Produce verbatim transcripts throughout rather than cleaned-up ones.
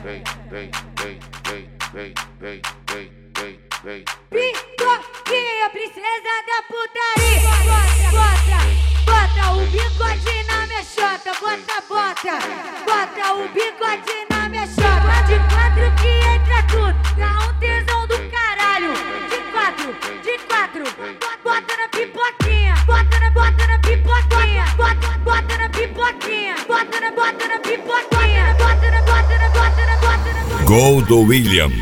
Pipoquinha, princesa da putaria. Bota, bota, bota o bigode na minha chota. Bota, bota, bota o bigode na minha chota. De quatro que entra tudo, dá um tesão do caralho. De quatro, de quatro, bota na pipoquinha. Bota na, bota na pipoquinha. Bota, bota na pipoquinha. Bota na, bota na pipoquinha. Bota na, bota na, bota na, bota na. Gol do William.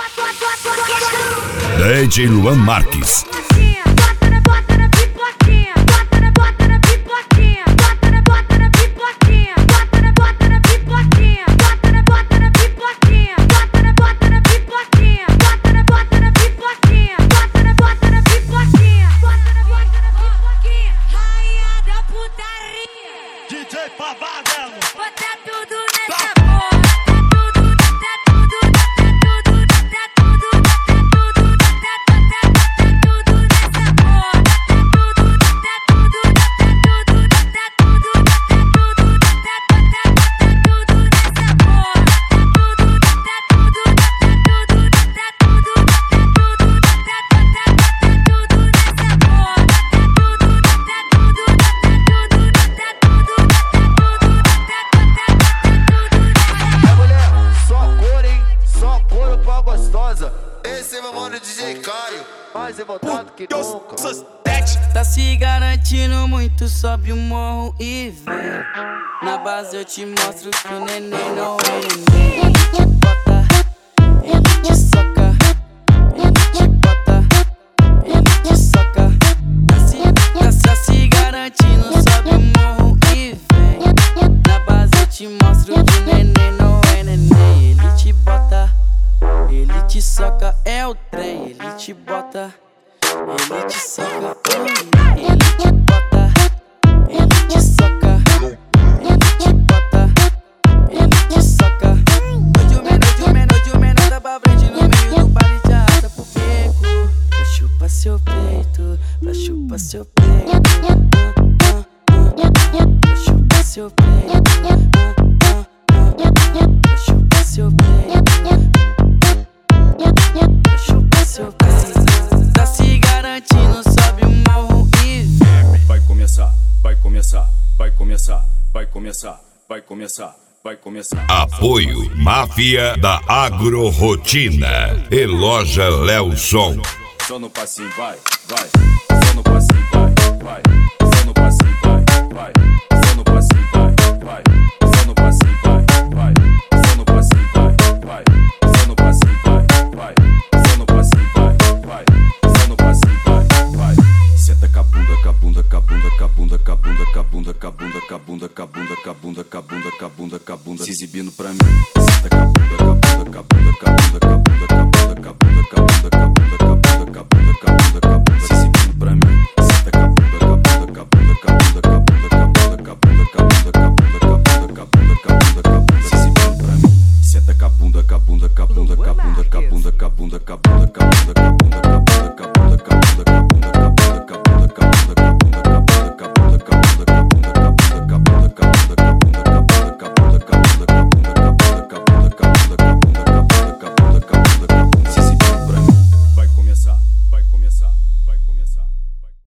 D J Luan Marques. Tá se garantindo muito, sobe o morro e vem. Na base eu te mostro que o neném não é neném. Ele te bota, ele te soca. Ele te bota, ele te soca. Tá se, tá, tá se garantindo, sobe o morro e vem. Na base eu te mostro que o neném não é neném. Ele te bota, ele te soca, é o trem. Ele te bota, ele te soca, ele te bota, ele te soca, ele te bota, ele te soca. Hoje o menor, hoje o menor, hoje o menor tá pra frente no meio do baile de arrasta pro beco. Pra chupar seu peito, pra chupar seu peito, pra chupar seu peito, pra chupar seu peito, pra chupar seu peito. Tá se garantindo, sobe o morro e vem. Vai começar, vai começar, vai começar, vai começar, vai começar, vai começar. Apoio Máfia da Agrorotina e Loja Léo Som. Só no passinho, vai, vai. Só no passinho, vai, vai. Só no passinho, vai, vai. Só no passinho, vai, vai. Só no passinho, vai, vai. Só no passinho, vai, vai. Só no passinho, vai, vai. Só no passinho, vai, vai. Só no passinho, vai, vai. Senta com a bunda, com a bunda, com a bunda, com a bunda, com a bunda, com a bunda, com a bunda, com a bunda, com a bunda, com a bunda, com a bunda, com a bunda, com a bunda, se exibindo pra mim. Senta com a bunda, com a bunda, com a bunda, com a bunda, com a bunda, com a bunda, com a bunda, com a bunda, com a bunda.